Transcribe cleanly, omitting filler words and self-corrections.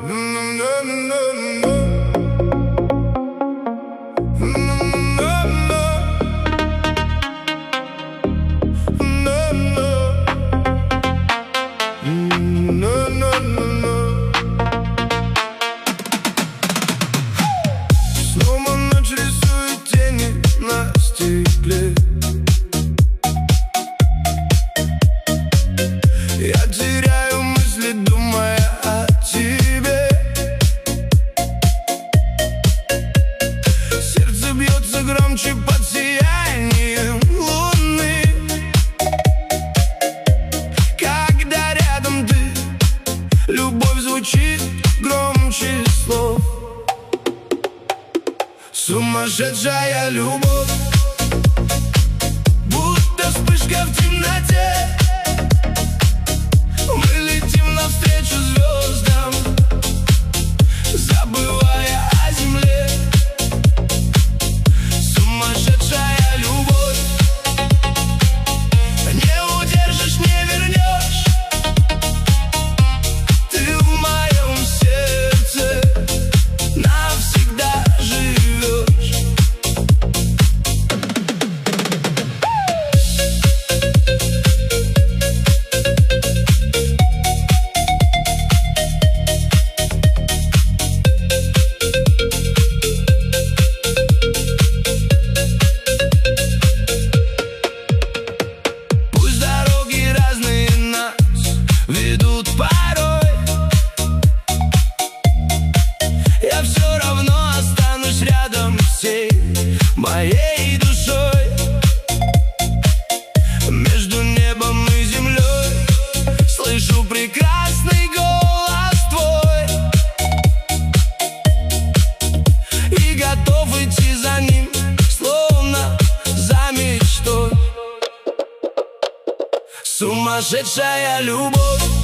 Снова ночь рисует тени на стекле. Я теряю мысли, думая о тебе. Сердце бьется громче под сиянием луны. Когда рядом ты, любовь звучит громче слов. Сумасшедшая любовь, будто вспышка в темноте. Мы летим навстречу звездам, забывая о земле. Сумасшедшая любовь, не удержишь, не вернешь. Ты в моем сердце навсегда живешь. Пусть дороги разные нас ведут порой, я все равно останусь рядом всей моей душой. Между небом и землей слышу прекрасный голос твой, и готов идти за ним, словно за мечтой. Сумасшедшая любовь,